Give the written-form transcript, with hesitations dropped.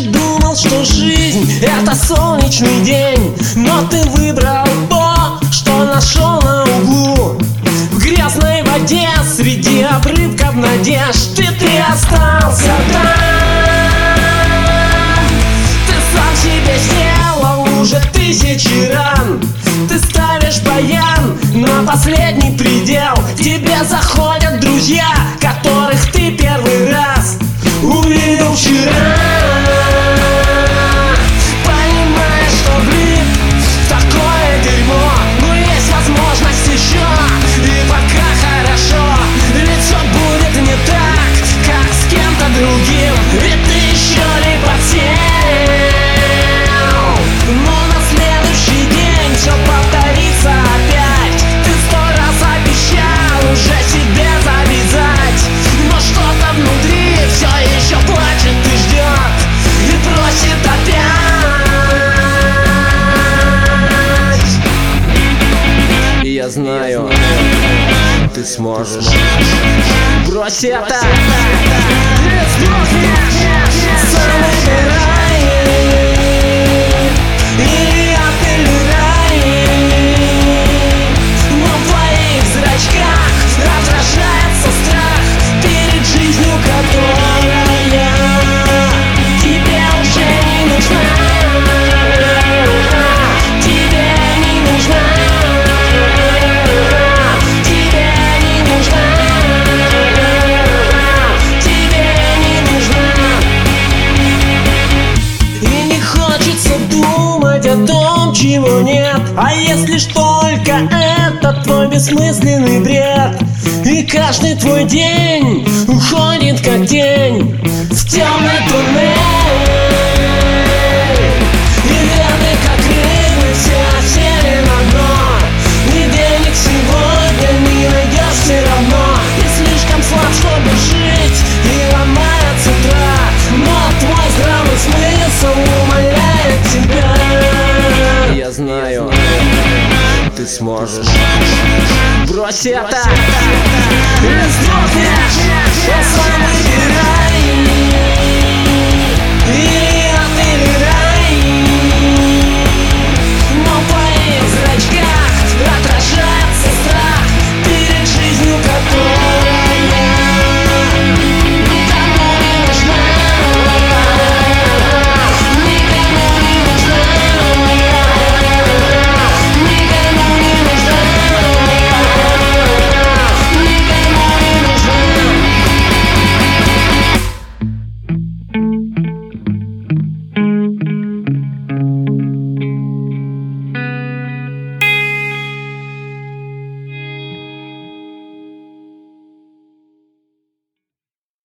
думал, что жизнь — это солнечный день, но ты выбрал то, что нашел на углу. В грязной воде среди обрывков надежд ты остался там. Ты сам себе сделал уже тысячи ран. Ты ставишь баян на последний предел. К тебе заходят друзья, которых ты первый раз увидел вчера. Понимаешь, что влип в такое дерьмо, но есть возможность еще, и пока хорошо. Ведь все будет не так, как с кем-то другим, ведь ты еще не потел. Но на следующий день все повторится опять. Ты 100 раз обещал уже себе завязать, но что-то внутри все еще плачет и ждет, и просит опять. И я знаю, ты сможешь. Брось это, сам выбирай, или ад, или рай. Но в твоих зрачках отражается страх перед жизнью, которая тебе уже не нужна. Тебе не нужна. Тебе не нужна. Тебе не нужна. И не хочется думать о том, чего нет. А если ж только это твой бессмысленный бред, и каждый твой день уходит как тень в темный туннель, и вены как рыбы все осели на дно, и денег сегодня не найдешь все равно. И слишком слаб, чтобы жить, и ломается трак, но твой здравый смысл умоляет тебя. Я знаю, ты сможешь. Брось это, сам выбирай.